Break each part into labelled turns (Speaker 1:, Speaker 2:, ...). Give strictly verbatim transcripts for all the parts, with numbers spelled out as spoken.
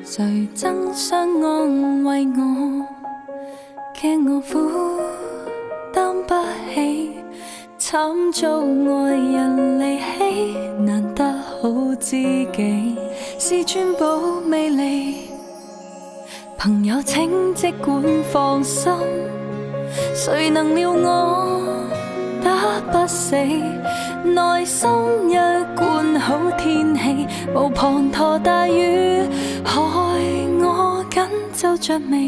Speaker 1: 谁争相安慰我，惊我负担不起，惨遭爱人离弃，难得好知己是寸步未离。朋友请即管放心，谁能料我打不死，内心一贯好天气，无滂沱大雨害我紧皱着眉。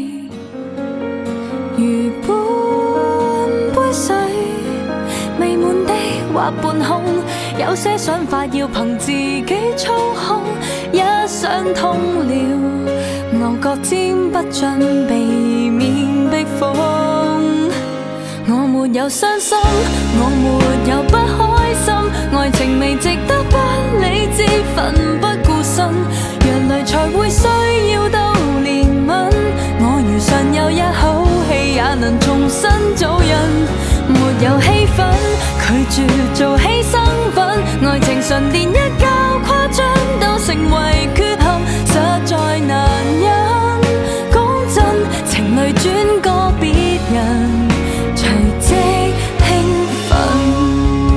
Speaker 1: 如半杯水未满的或半空，有些想法要凭自己操控，一想通了牛角尖不盡，避免逼瘋。我沒有傷心，我沒有不開心，愛情未值得不理智，奮不顧身，若淚才會需要到憐憫。我如尚有一口氣，也能重新做人。沒有氣氛，拒絕做犧牲品，愛情純電一較誇張，都成為缺陷，實在難忍。講真，情侶轉過別人，隨即興奮。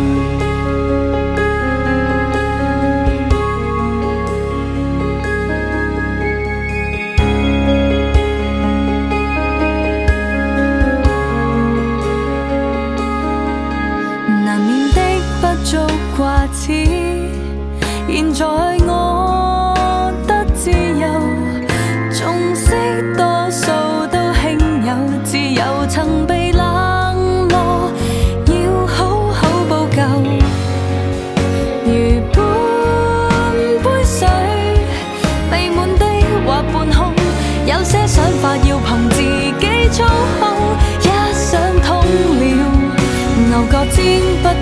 Speaker 1: 難免的不足掛齒，現在我得自由，縱識多數都輕有，自由曾被冷落，要好好補救。如半杯水未滿的或半空，有些想法要憑自己操控，一想通了牛角尖不